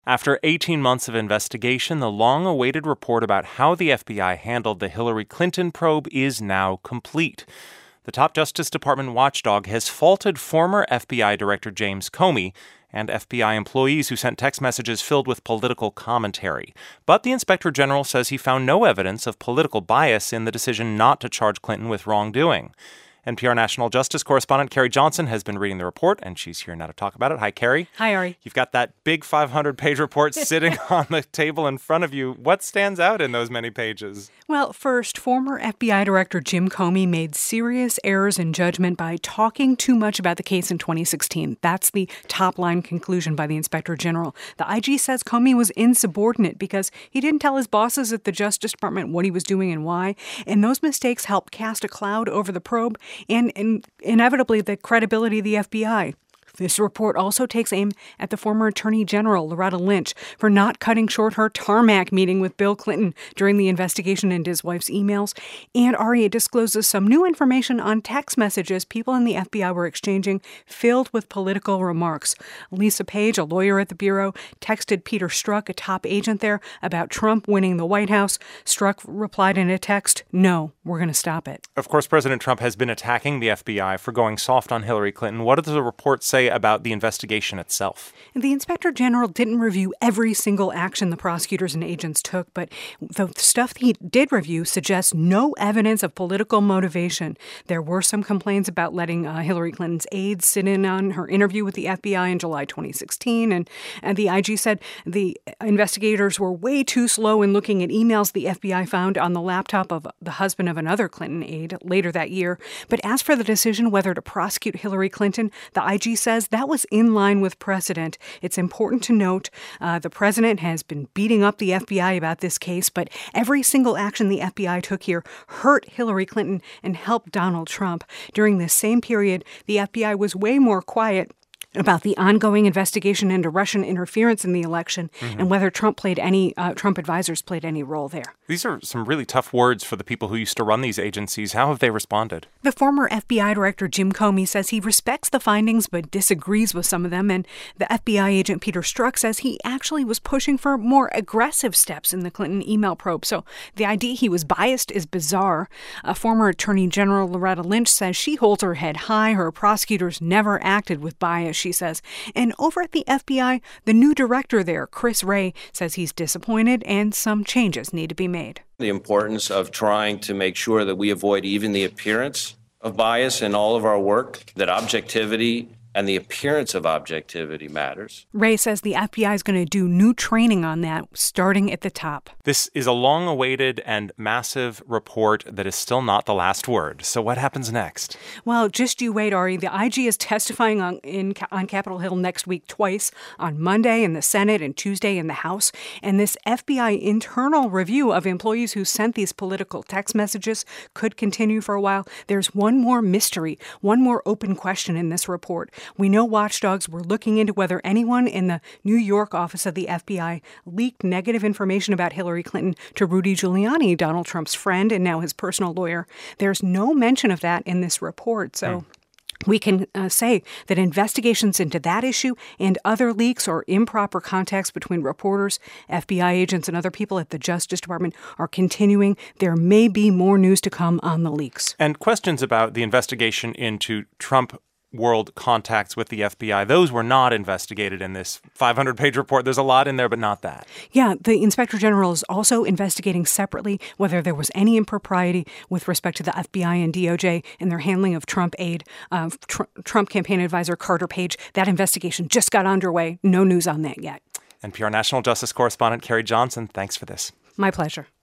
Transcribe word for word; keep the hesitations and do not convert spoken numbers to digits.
After eighteen months of investigation, the long-awaited report about how the F B I handled the Hillary Clinton probe is now complete. The top Justice Department watchdog has faulted former F B I Director James Comey and F B I employees who sent text messages filled with political commentary. But the Inspector General says he found no evidence of political bias in the decision not to charge Clinton with wrongdoing. N P R National Justice Correspondent Carrie Johnson has been reading the report, and she's here now to talk about it. Hi, Carrie. Hi, Ari. You've got that big five hundred page report sitting on the table in front of you. What stands out in those many pages? Well, first, former F B I Director Jim Comey made serious errors in judgment by talking too much about the case in twenty sixteen. That's the top-line conclusion by the Inspector General. The I G says Comey was insubordinate because he didn't tell his bosses at the Justice Department what he was doing and why, and those mistakes helped cast a cloud over the probe and, and inevitably the credibility of the F B I. This report also takes aim at the former Attorney General, Loretta Lynch, for not cutting short her tarmac meeting with Bill Clinton during the investigation into his wife's emails. And Ari, it discloses some new information on text messages people in the F B I were exchanging filled with political remarks. Lisa Page, a lawyer at the Bureau, texted Peter Strzok, a top agent there, about Trump winning the White House. Strzok replied in a text, "No, we're going to stop it." Of course, President Trump has been attacking the F B I for going soft on Hillary Clinton. What does the report say about the investigation itself? The Inspector General didn't review every single action the prosecutors and agents took, but the stuff he did review suggests no evidence of political motivation. There were some complaints about letting uh, Hillary Clinton's aides sit in on her interview with the F B I in July twenty sixteen, and, and the I G said the investigators were way too slow in looking at emails the F B I found on the laptop of the husband of another Clinton aide later that year. But as for the decision whether to prosecute Hillary Clinton, the I G says that was in line with precedent. It's important to note uh, the president has been beating up the F B I about this case, but every single action the F B I took here hurt Hillary Clinton and helped Donald Trump. During this same period, the F B I was way more quiet about the ongoing investigation into Russian interference in the election mm-hmm. and whether Trump played any uh, Trump advisors played any role there. These are some really tough words for the people who used to run these agencies. How have they responded? The former F B I Director Jim Comey says he respects the findings but disagrees with some of them, and the F B I agent Peter Strzok says he actually was pushing for more aggressive steps in the Clinton email probe. So the idea he was biased is bizarre. A former Attorney General Loretta Lynch says she holds her head high. Her prosecutors never acted with bias, she says. And over at the F B I, the new director there, Chris Wray, says he's disappointed and some changes need to be made. The importance of trying to make sure that we avoid even the appearance of bias in all of our work, that objectivity and the appearance of objectivity matters. Wray says the F B I is going to do new training on that, starting at the top. This is a long-awaited and massive report that is still not the last word. So what happens next? Well, just you wait, Ari. The I G is testifying on, in, on Capitol Hill next week twice, on Monday in the Senate and Tuesday in the House. And this F B I internal review of employees who sent these political text messages could continue for a while. There's one more mystery, one more open question in this report. We know watchdogs were looking into whether anyone in the New York office of the F B I leaked negative information about Hillary Clinton to Rudy Giuliani, Donald Trump's friend and now his personal lawyer. There's no mention of that in this report, so... Hmm. We can uh, say that investigations into that issue and other leaks or improper contacts between reporters, F B I agents, and other people at the Justice Department are continuing. There may be more news to come on the leaks. And questions about the investigation into Trump world contacts with the F B I. Those were not investigated in this five hundred page report. There's a lot in there, but not that. Yeah, the Inspector General is also investigating separately whether there was any impropriety with respect to the F B I and D O J in their handling of Trump aide, uh, tr- Trump campaign advisor Carter Page. That investigation just got underway. No news on that yet. N P R National Justice Correspondent Carrie Johnson, thanks for this. My pleasure.